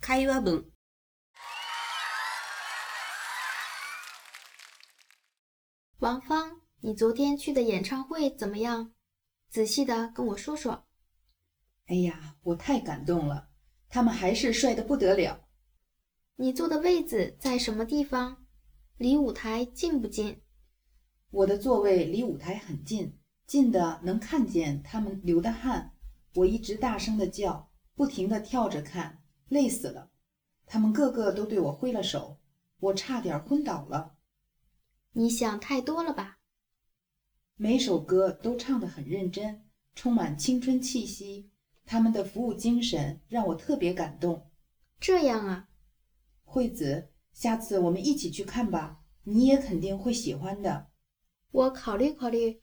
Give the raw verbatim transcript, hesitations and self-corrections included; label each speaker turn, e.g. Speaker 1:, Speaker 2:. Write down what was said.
Speaker 1: 会話文。
Speaker 2: 王芳，你昨天去的演唱会怎么样？仔细的跟我说说。
Speaker 3: 哎呀，我太感动了，他们还是帅得不得了。
Speaker 2: 你坐的位子在什么地方？离舞台近不近？
Speaker 3: 我的座位离舞台很近，近的能看见他们流的汗。我一直大声的叫，不停地跳着看，累死了。他们个个都对我挥了手，我差点昏倒了。
Speaker 2: 你想太多了吧？
Speaker 3: 每首歌都唱得很认真，充满青春气息，他们的服务精神让我特别感动。
Speaker 2: 这样啊。
Speaker 3: 惠子，下次我们一起去看吧，你也肯定会喜欢的。
Speaker 2: 我考虑考虑，